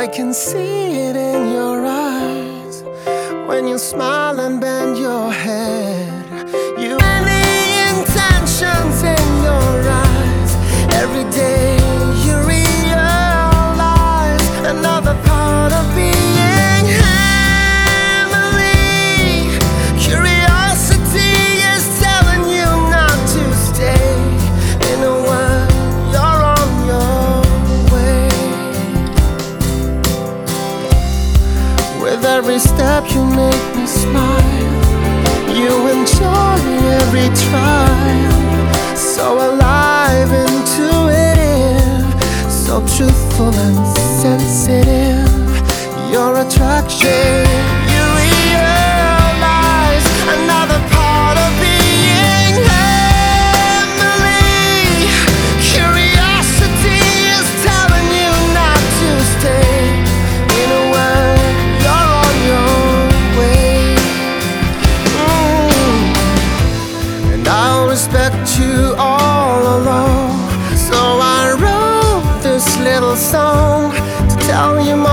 I can see it in your eyes when you smile and bend your head. You have the intentions in your eyes. Every day you realize another part of being heavenly. Curiosity is telling you not to stay in a world you're on your way. With every step you make me smile. You enjoy every trial. So alive, intuitive, so truthful and sensitive. Your attraction, you realize another part of being heavenly. Curiosity is telling you not to stay in a world you're on your way. And I'll respect you all along. So I wrote this little song to tell you more